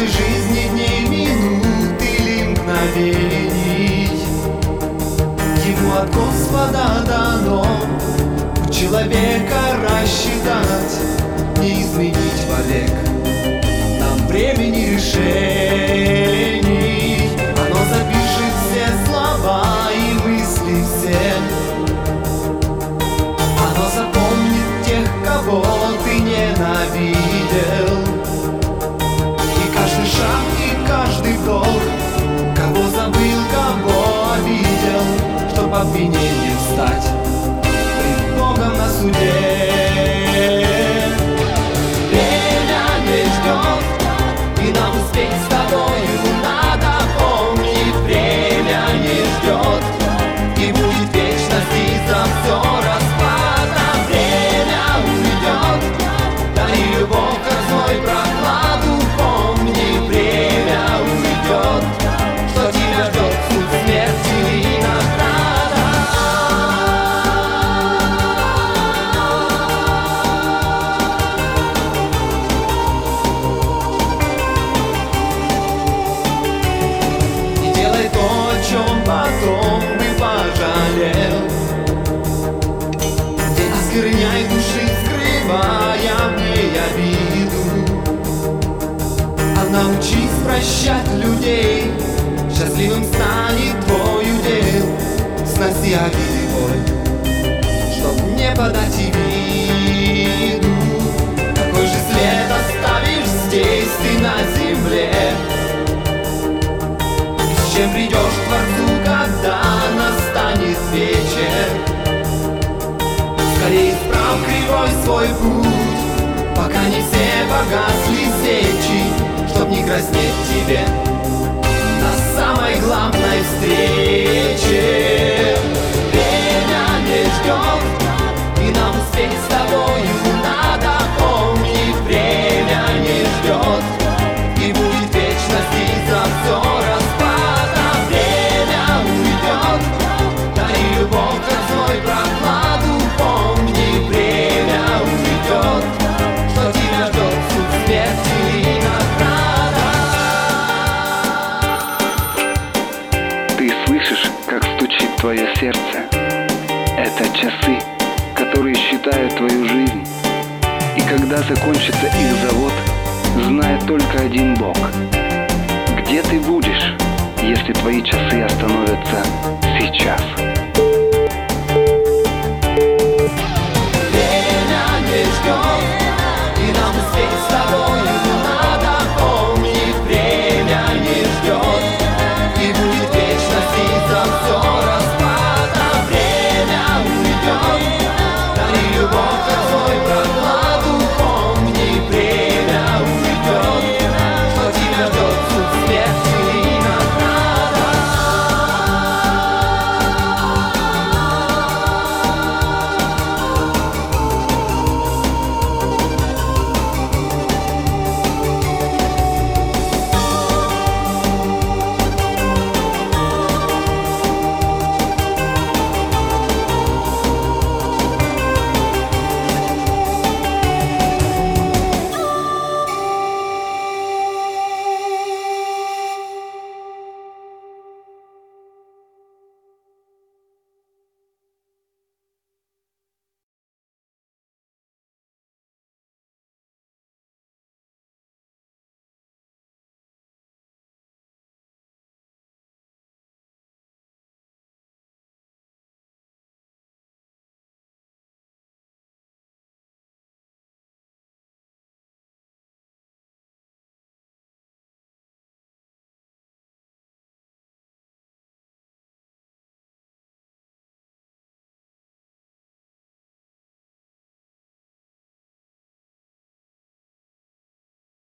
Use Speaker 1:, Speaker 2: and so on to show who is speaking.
Speaker 1: нашей жизни дней, минут или мгновений. Ему от Господа дано человека рассчитать, не изменить вовек нам времени решений. Оно запишет все слова и мысли все. Оно запомнит тех, кого ты ненавидел. И каждый шаг, и каждый вдох, кого забыл, кого обидел, чтоб обвинением стать пред Богом на суде. Время не ждет, и нам успеть с тобою надо помнить. Время не ждет, и будет вечность из-за все распада. Время уйдет, дари любовь, как зной прохладу. Помни, время уйдет, что тебя ждет суд смерти и награда. Не делай то, о чем потом бы пожалел. Не оскверняй души, скрывая в ней обиду. А научись прощать людей, счастливым станет твой удел. Сноси обиды, боль, чтоб не подать и виду. Какой же след оставишь здесь ты на земле? С чем придешь к Творцу, когда настанет вечер? Скорее исправь кривой свой путь, пока не все погасли свечи, чтоб не краснеть тебе на самой главной встрече. Время не ждет, и нам успеть с тобою надо помнить. Время не ждет, и будет вечность из-за все распада. Время уйдет, дари любовь, как зной прохладу. Помни, время уйдет, что тебя ждет суд смерти и награда.
Speaker 2: Ты слышишь, как стучит твое сердце? Это часы, которые считают твою жизнь. И когда закончится их завод, знает только один Бог. Где ты будешь, если твои часы остановятся сейчас?